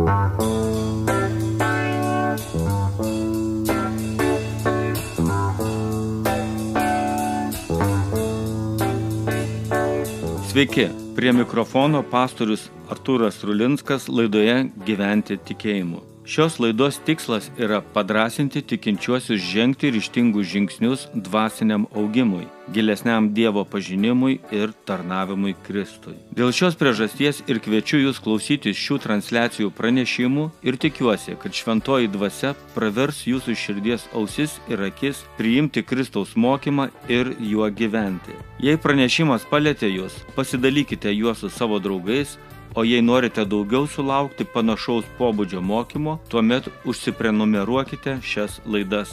Sveiki, prie mikrofono pastorius Artūras Rulinskas laidoje Gyventi tikėjimu. Šios laidos tikslas yra padrąsinti tikinčiuosius žengti ryžtingus žingsnius dvasiniam augimui, gilesniam Dievo pažinimui ir tarnavimui Kristui. Dėl šios priežasties ir kviečiu jūs klausytis šių transliacijų pranešimų ir tikiuosi, kad šventoji dvasia pravers jūsų širdies ausis ir akis priimti Kristaus mokymą ir juo gyventi. Jei pranešimas palietė jūs, pasidalykite juos su savo draugais, o jei norite daugiau sulaukti panašaus pobūdžio mokymo, tuomet užsiprenumeruokite šias laidas.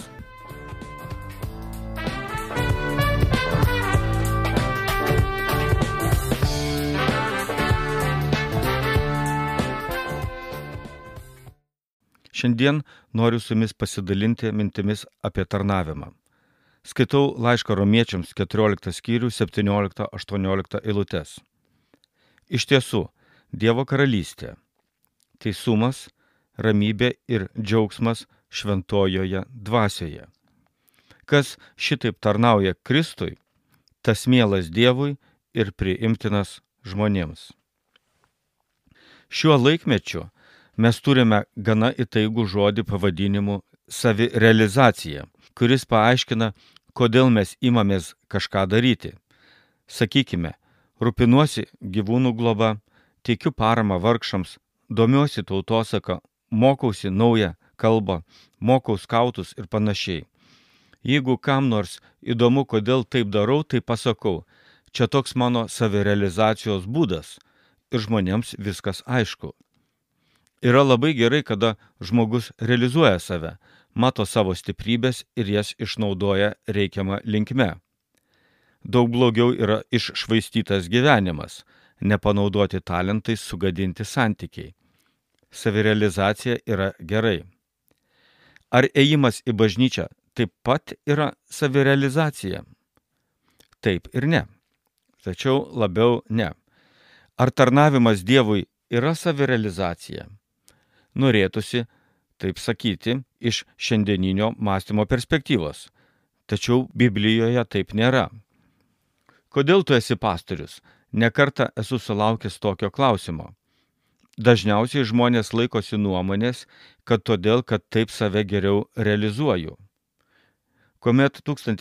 Šiandien noriu su jumis pasidalinti mintimis apie tarnavimą. Skaitau laišką Romiečiams 14 skyrių 17-18 eilutes. Iš tiesų, Dievo karalystė, teisumas, ramybė ir džiaugsmas šventojoje dvasioje. Kas šitaip tarnauja Kristui, tas mielas Dievui ir priimtinas žmonėms. Šiuo laikmečiu mes turime gana įtaigų žodį pavadinimu savirealizacija, kuris paaiškina, kodėl mes imamės kažką daryti. Sakykime, rūpinuosi gyvūnų globa, teikiu paramą vargšams, domiuosi tautosaka, mokausi naują kalbą, mokau skautus ir panašiai. Jeigu kam nors įdomu, kodėl taip darau, tai pasakau, čia toks mano savirealizacijos būdas ir žmonėms viskas aišku. Yra labai gerai, kada žmogus realizuoja save, mato savo stiprybės ir jas išnaudoja reikiamą linkme. Daug blogiau yra iššvaistytas gyvenimas, nepanaudoti talentais, sugadinti santykiai. Savirealizacija yra gerai. Ar ėjimas į bažnyčią taip pat yra savirealizacija? Taip ir ne. Tačiau labiau ne. Ar tarnavimas Dievui yra savirealizacija? Norėtųsi taip sakyti iš šiandieninio mąstymo perspektyvos. Tačiau Biblijoje taip nėra. Kodėl tu esi pastorius? Nekartą esu sulaukęs tokio klausimo. Dažniausiai žmonės laikosi nuomonės, kad todėl, kad taip save geriau realizuoju. Kuomet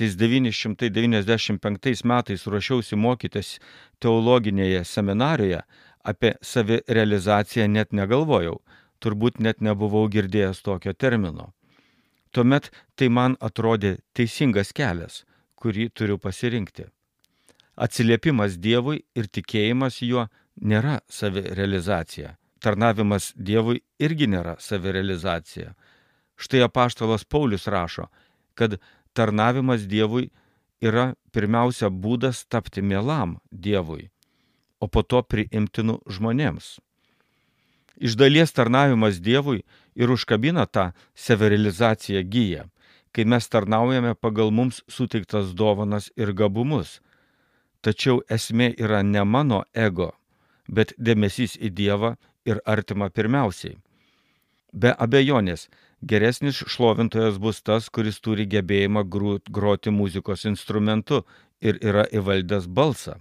1995 metais ruošiausi mokytis teologinėje seminarijoje, apie savirealizaciją net negalvojau, turbūt net nebuvau girdėjęs tokio termino. Tuomet tai man atrodė teisingas kelias, kurį turiu pasirinkti. Atsiliepimas Dievui ir tikėjimas juo nėra savirealizacija. Tarnavimas Dievui irgi nėra savirealizacija. Štai apaštalas Paulius rašo, kad tarnavimas Dievui yra pirmiausia būdas tapti mielam Dievui, o po to priimtinu žmonėms. Iš dalies tarnavimas Dievui ir užkabina tą savirealizaciją giją, kai mes tarnaujame pagal mums suteiktas dovanas ir gabumus. Tačiau esmė yra ne mano ego, bet dėmesys į Dievą ir artimą pirmiausiai. Be abejonės, geresnis šlovintojas bus tas, kuris turi gebėjimą groti muzikos instrumentu ir yra įvaldęs balsą.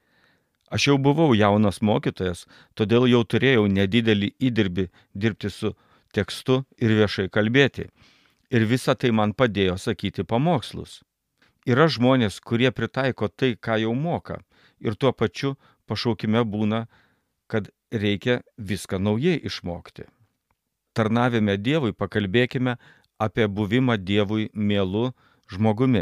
Aš jau buvau jaunas mokytojas, todėl jau turėjau nedidelį įdirbį dirbti su tekstu ir viešai kalbėti. Ir visa tai man padėjo sakyti pamokslus. Yra žmonės, kurie pritaiko tai, ką jau moka, ir tuo pačiu pašaukime būna, kad reikia viską naujai išmokti. Tarnavime Dievui pakalbėkime apie buvimą Dievui mielu žmogumi.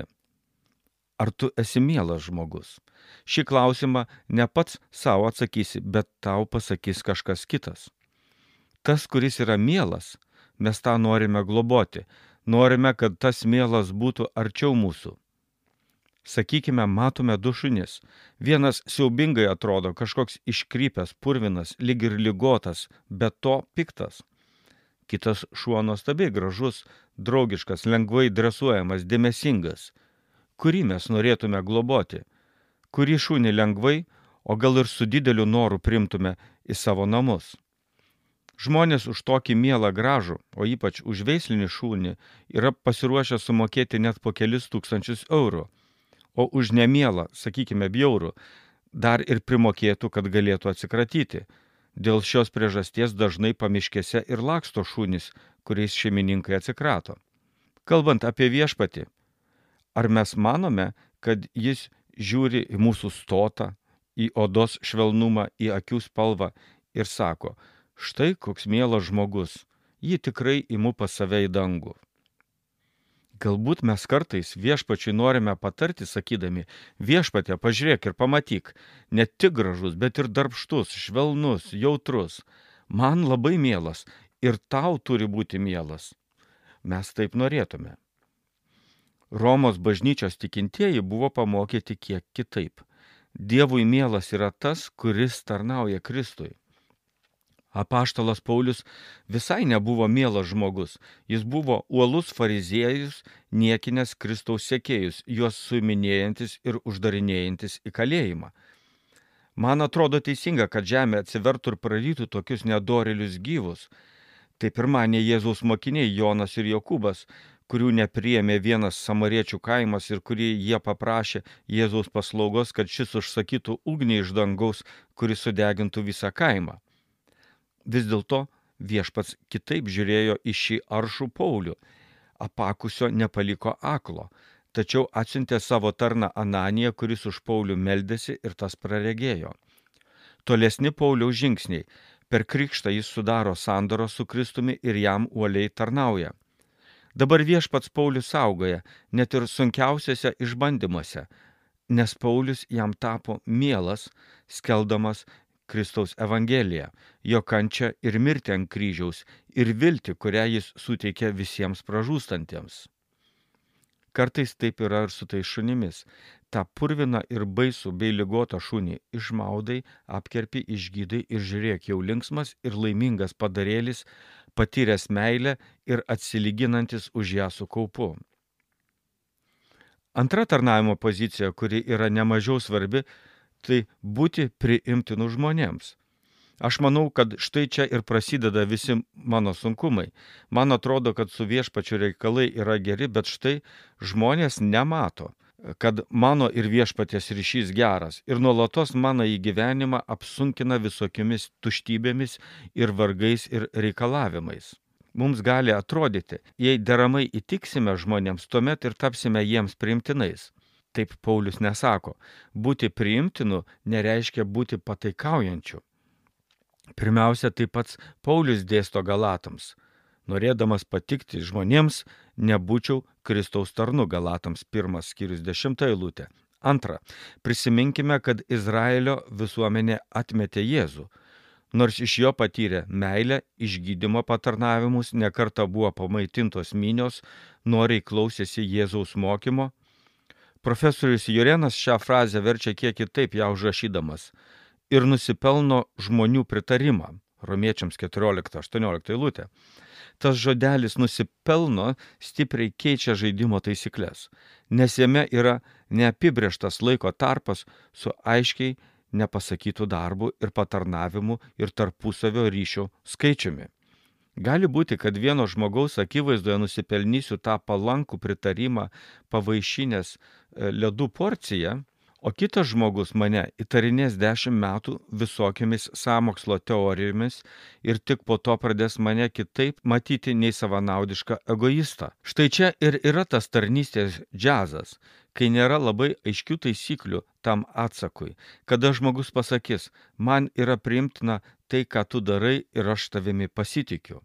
Ar tu esi mielas žmogus? Šį klausimą ne pats savo atsakysi, bet tau pasakys kažkas kitas. Tas, kuris yra mielas, mes tą norime globoti. Norime, kad tas mielas būtų arčiau mūsų. Sakykime, matome du šunis. Vienas siaubingai atrodo, kažkoks iškrypęs, purvinas, lyg ir ligotas, bet to piktas. Kitas šuo nuostabiai gražus, draugiškas, lengvai dresuojamas, dėmesingas. Kurį mes norėtume globoti? Kurį šunį lengvai, o gal ir su dideliu noru primtume į savo namus? Žmonės už tokį mielą gražų, o ypač už veislinį šunį, yra pasiruošę sumokėti net po kelis tūkstančius eurų, o už nemielą, sakykime, bjaurų, dar ir primokėtų, kad galėtų atsikratyti. Dėl šios priežasties dažnai pamiškėse ir laksto šunys, kuriais šeimininkai atsikrato. Kalbant apie viešpatį, ar mes manome, kad jis žiūri į mūsų stotą, į odos švelnumą, į akių spalvą ir sako, štai koks mielas žmogus, jį tikrai imu pas save į dangų. Galbūt mes kartais viešpačiui norime patarti, sakydami, viešpatie, pažiūrėk ir pamatyk, ne tik gražus, bet ir darbštus, švelnus, jautrus. Man labai mielas ir tau turi būti mielas. Mes taip norėtume. Romos bažnyčios tikintieji buvo pamokyti kiek kitaip. Dievui mielas yra tas, kuris tarnauja Kristui. Apaštalas Paulius visai nebuvo mielas žmogus. Jis buvo uolus fariziejus, niekinęs Kristaus sekėjus, juos suiminėjantis ir uždarinėjantis į kalėjimą. Man atrodo teisinga, kad žemė atsivertų ir prarytų tokius nedorėlius gyvus. Taip ir manė Jėzaus mokiniai Jonas ir Jokūbas, kurių nepriėmė vienas samariečių kaimas ir kurį jie paprašė Jėzaus paslaugos, kad šis užsakytų ugnį iš dangaus, kuris sudegintų visą kaimą. Vis dėlto viešpats kitaip žiūrėjo į šį aršų Paulių. Apakusio nepaliko aklo, tačiau atsiuntė savo tarną Ananiją, kuris už Paulių meldėsi ir tas praregėjo. Tolesni Pauliaus žingsniai. Per krikštą jis sudaro sandorą su Kristumi ir jam uoliai tarnauja. Dabar viešpats Paulius saugoja, net ir sunkiausiuose išbandymuose, nes Paulius jam tapo mielas, skeldamas Kristaus evangeliją, jo kančią ir mirtį ant kryžiaus ir viltį, kurią jis suteikia visiems pražūstantiems. Kartais taip yra ir su tais šunimis. Ta purvina ir baisų bei ligotą šunį išmaudai, apkerpi, išgydai ir žiūrėk jau linksmas ir laimingas padarėlis, patyręs meilę ir atsilyginantis už ją su kaupu. Antra tarnavimo pozicija, kuri yra nemažiau svarbi, tai būti priimtinu žmonėms. Aš manau, kad štai čia ir prasideda visi mano sunkumai. Man atrodo, kad su viešpačiu reikalai yra geri, bet štai žmonės nemato, kad mano ir viešpaties ryšys geras ir nuolatos mano į gyvenimą apsunkina visokiomis tuštybėmis ir vargais ir reikalavimais. Mums gali atrodyti, jei deramai įtiksime žmonėms, tuomet ir tapsime jiems priimtinais. Taip Paulius nesako. Būti priimtinu nereiškia būti pataikaujančiu. Pirmiausia, taip pats Paulius dėsto Galatams. Norėdamas patikti žmonėms, nebūčiau Kristaus tarnu, Galatams 1 skyrius 10 eilutė. Antra, prisiminkime, kad Izraelio visuomenė atmetė Jėzų. Nors iš jo patyrė meilę, išgydymo patarnavimus, nekartą buvo pamaitintos minios, noriai klausėsi Jėzaus mokymo. Profesorius Jurenas šią frazę verčia kiek kitaip ją užrašydamas. Ir nusipelno žmonių pritarimą. Romiečiams 14-18 eilutė. Tas žodelis nusipelno stipriai keičia žaidimo taisyklės, nes jame yra neapibrėžtas laiko tarpas su aiškiai nepasakytų darbų ir patarnavimų ir tarpusavio ryšių skaičiumi. Gali būti, kad vieno žmogaus akivaizdoje nusipelnysiu tą palankų pritarimą pavaišinės ledų porciją, o kitas žmogus mane įtarinės 10 metų visokiamis sąmokslo teorijomis ir tik po to pradės mane kitaip matyti nei savanaudišką egoistą. Štai čia ir yra tas tarnystės džiazas, kai nėra labai aiškių taisyklių tam atsakui, kada žmogus pasakys, man yra priimtina tai, ką tu darai ir aš tavimi pasitikiu.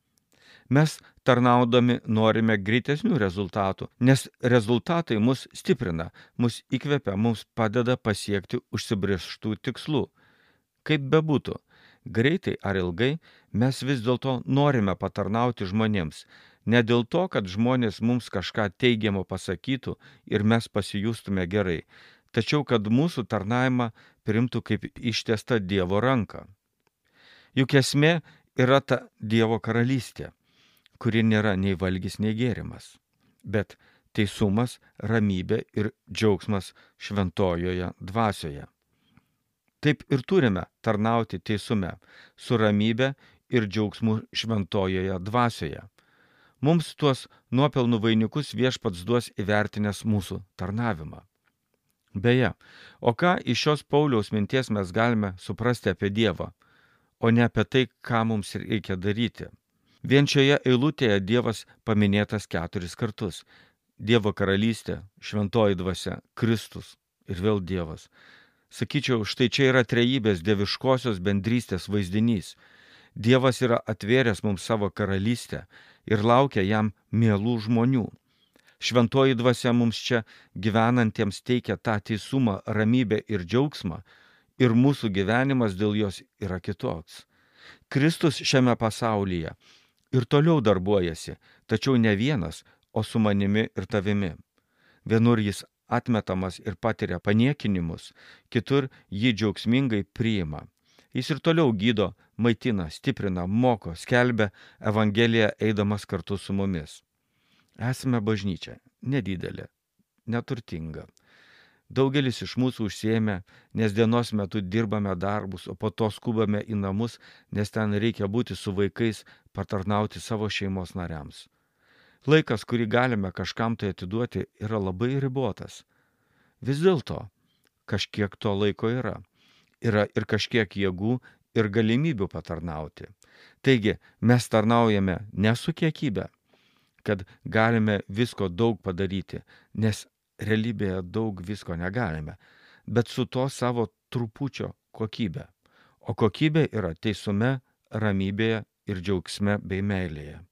Mes tarnaudami norime greitesnių rezultatų, nes rezultatai mus stiprina, mus įkvepia, mums padeda pasiekti užsibrėžtų tikslų. Kaip bebūtų, greitai ar ilgai mes vis dėlto norime patarnauti žmonėms, ne dėl to, kad žmonės mums kažką teigiamo pasakytų ir mes pasijustume gerai, tačiau kad mūsų tarnavimą priimtų kaip ištiesta Dievo ranka. Juk esmė yra ta Dievo karalystė, kuri nėra nei valgis, nei gėrimas, bet teisumas, ramybė ir džiaugsmas šventojoje dvasioje. Taip ir turime tarnauti teisume, su ramybė ir džiaugsmu šventojoje dvasioje. Mums tuos nuopelnų vainikus Viešpats duos įvertinęs mūsų tarnavimą. Beje, o ką iš šios Pauliaus minties mes galime suprasti apie Dievą, o ne apie tai, ką mums reikia daryti? Vien šioje eilutėje Dievas paminėtas 4 kartus. Dievo karalystė, šventoji dvasia, Kristus ir vėl Dievas. Sakyčiau, štai čia yra trejybės dieviškosios bendrystės vaizdinys. Dievas yra atvėręs mums savo karalystę ir laukia jam mielų žmonių. Šventoji dvasia mums čia gyvenantiems teikia tą teisumą, ramybę ir džiaugsmą, ir mūsų gyvenimas dėl jos yra kitoks. Kristus šiame pasaulyje ir toliau darbuojasi, tačiau ne vienas, o su manimi ir tavimi. Vienur jis atmetamas ir patiria paniekinimus, kitur jį džiaugsmingai priima. Jis ir toliau gydo, maitina, stiprina, moko, skelbia Evangeliją eidamas kartu su mumis. Esame bažnyčia, nedidelė, neturtinga. Daugelis iš mūsų užsiėmė, nes dienos metu dirbame darbus, o po to skubame į namus, nes ten reikia būti su vaikais, patarnauti savo šeimos nariams. Laikas, kurį galime kažkam tai atiduoti, yra labai ribotas. Vis dėlto, kažkiek to laiko yra. Yra ir kažkiek jėgų ir galimybių patarnauti. Taigi, mes tarnaujame ne su kiekybė, kad galime visko daug padaryti, nes realybėje daug visko negalime, bet su to savo trupučio kokybė. O kokybė yra teisume, ramybėje ir džiaugsme bei meilėje.